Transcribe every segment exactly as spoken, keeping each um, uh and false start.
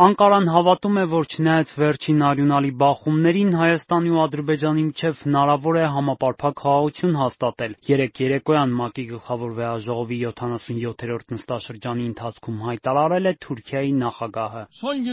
Անկարան հավատում է, որ չնայած վերջին արյունալի բախումներին, Հայաստանի ու Ադրբեջանի միջև հնարավոր է համապարփակ խաղաղություն հաստատել։ Երեկ երեկոյան ՄԱԿ-ի գլխավոր վեհաժողովի յոթանասունյոթերորդ նստաշրջանի ընթացքում հայտարարել է Թուրքիայի նախագահը։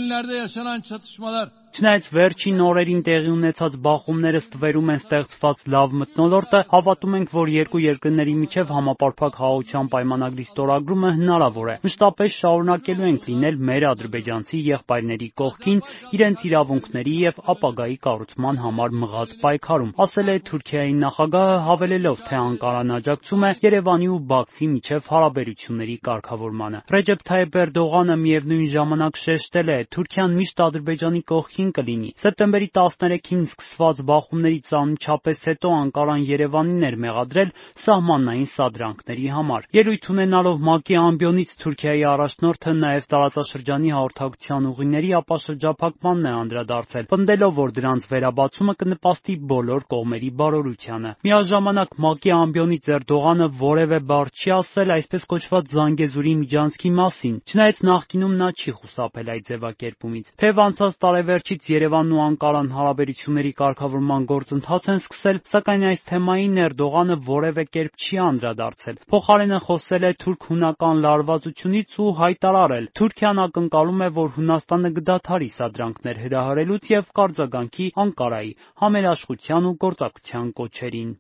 Չնայած վերջին օրերին տեղի ունեցած բախումները ստվերում են ստեղծված լավ մթնոլորտը, հավատում ենք, որ երկու երկրների միջև համապարփակ խաղաղության պայմանագրի ստորագրումը հնարավոր է։ Մշտապես շարունակելու ենք լինել մեր ադրբեջանցի եղբայրների կողքին իրենց իրավունքների եւ ապագայի կառուցման համար մղած պայքարում, ասել է Թուրքիայի նախագահը, հավելելով, թե Անկարան աջակցում է Երևանի ու Բաքվի միջև հարաբերությունների կարգավորմանը։ Ռեջեփ Թայիփ Էրդողանը միևնույն ժամանակ շեշտել է, Թուրքիան միշտ Ադրբեջանի կողքին կլինի։ Սեպտեմբերի տասներեքին սկսված բախումներից անմիջապես հետո Անկարան Երևանին էր մեղադրել սահմանային սադրանքների համար։ Ելույթ ունենալով ՄԱԿ-ի ամբիոնից Թուրքիայի առաջնորդը նաև տարածաշրջանի հաղորդակցության ուղիների ապաշրջափակմանն է անդրադարձել, պնդելով, որ դրանց վերաբացումը կնպաստի բոլոր կողմերի բարօրությանը։ Միաժամանակ ՄԱԿ-ի ամբիոնից Էրդողանը որևէ բառ չի ասել այսպես կոչված Զանգեզուրի միջանցքի մասին, չնայած նախկինում նա չի խուսափել այդ ձևակերպումից։ Թեև անցած տարեվերջից Երևանն ու Անկարան հարաբերությունների կարգավորման գործընթաց են սկսել, սակայն այս թեմային Էրդողանը որևէ կերպ չի անդրադարձել։ Փոխարենը խոսել է թուրք-հունական լարվածությունից ու հայտարարել. Թուրքիան ակնկալում է, որ Հունաստանը կդադարի սադրանքներ հրահրելուց եւ կարձագանքի Անկարայի համերաշխության ու գործակցության կոչերին։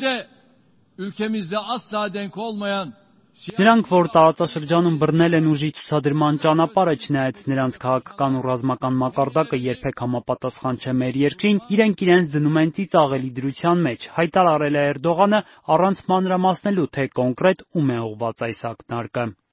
Նրանք, որ տարածաշրջանում բռնել են ուժի ցուցադրման ճանապարհը, չնայած նրանց քաղաքական ու ռազմական մակարդակը երբեք համապատասխան չէ մեր երկրին, իրենք իրենց դնում են ծիծաղելի դրության մեջ, հայտարարել է Էրդողանը, առանց մանրամասնելու, թե կոնկրետ ում է ուղղված այս ակնարկը։